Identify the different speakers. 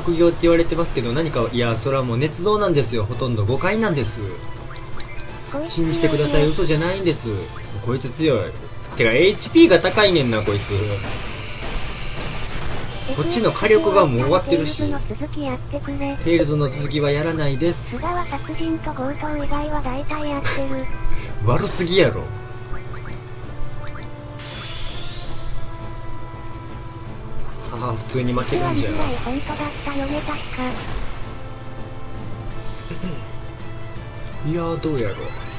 Speaker 1: 悪行って言われてますけど、何か、いや、それはもう捏造なんですよ。ほとんど誤解なんです。信じてください、嘘じゃないんです。こいつ強い。てか HP が高いねんな、こいつ。こっちの火力がもう終わってるし。テイルズの続きはやらないです。
Speaker 2: 菅は殺人と強盗以外は大体やってる。
Speaker 1: 悪すぎやろ。ああ、普通に負けるんじゃん。
Speaker 2: 本当だったよね、確か。
Speaker 1: いやー、どうやろう。